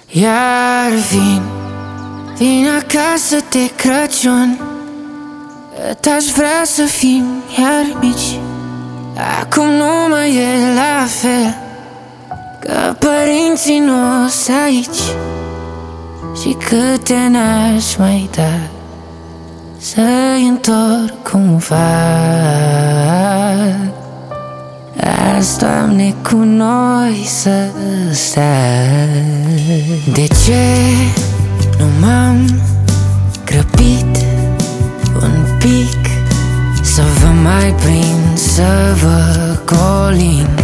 Iar vin acasă de Crăciun, T-aș vrea să fim iar mici. Acum nu mai e la fel, că părinții nu-s aici. Și câte n-aș mai da să-i întorc cumva. Azi, Doamne, cu noi să stai. De ce nu m-am grăbit un pic să vă mai prind, să vă colind?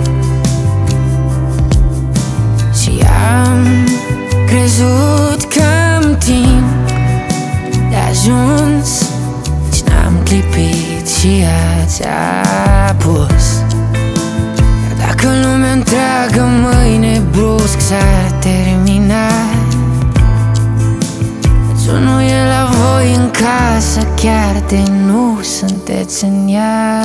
Și am crezut că-mi timp de ajuns și n-am clipit și ați apus. Iar dacă lumea întreagă mâine brusc s-ar termina, ce nu e la voi în casă chiar de nu sunteți în ea.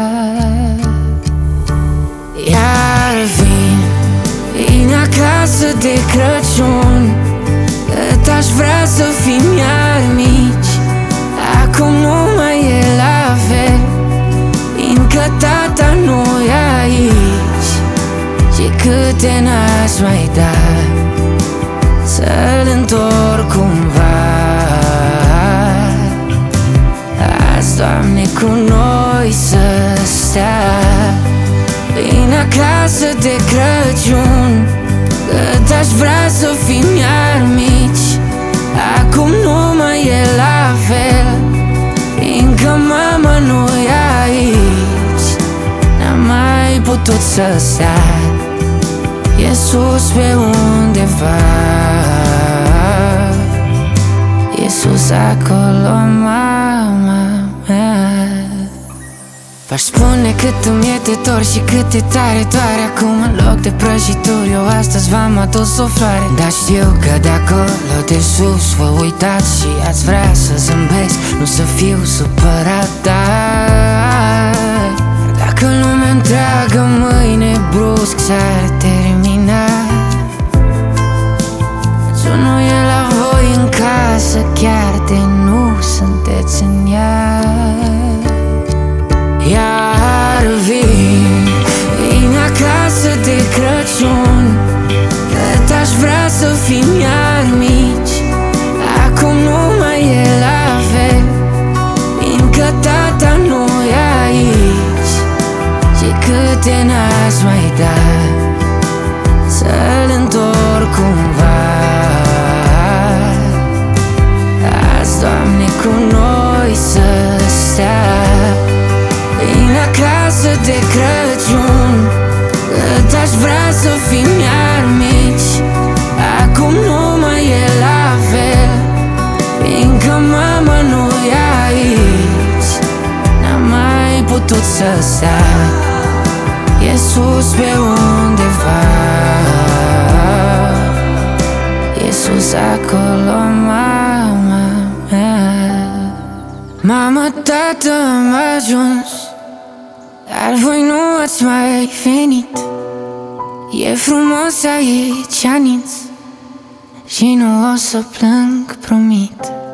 Iar vin acasă de Crăciun, că t-aș vrea să fim iar mici. Acum nu mai e la fel, fiindcă tata nu e aici. Și câte n-aș mai da să-l întorc cumva. Azi, Doamne, cu noi să stea. Vin acasă de Crăciun, că t-aș vrea să fim iar mici. Acum nu mai e la fel, fiindcă mama nu e aici. N-am mai putut să stea, e sus pe undeva, e sus acolo, mama mea. V-aș spune cât îmi e de dor și cât de tare doare acum. În loc de prăjituri eu astăzi v-am adus o floare. Dar știu că de acolo de sus vă uitați și ați vrea să zâmbesc, nu să fiu supărat. Dar dacă lumea întreagă mâine brusc s-ar termina, ce nu e la voi în casă chiar de nu sunteți în ea. Iar vin acasă de Crăciun, că t-aș vrea să fim iar mici. Acum nu mai e la fel, fiindcă tata nu e aici. Și câte n-aș mai da să-l întorc cumva. Azi, Doamne, cu noi să stea. Vin acasă de Crăciun, că t-aș vrea să fim iar mici. Acum nu mai e la fel, fiindcă mama nu e aici. N-am mai putut să stea, e sus pe undeva, e sus acolo, mama mea. Mama, tată, am ajuns, dar voi nu ați mai venit. E frumos aici, anunț, și nu o să plâng, promit.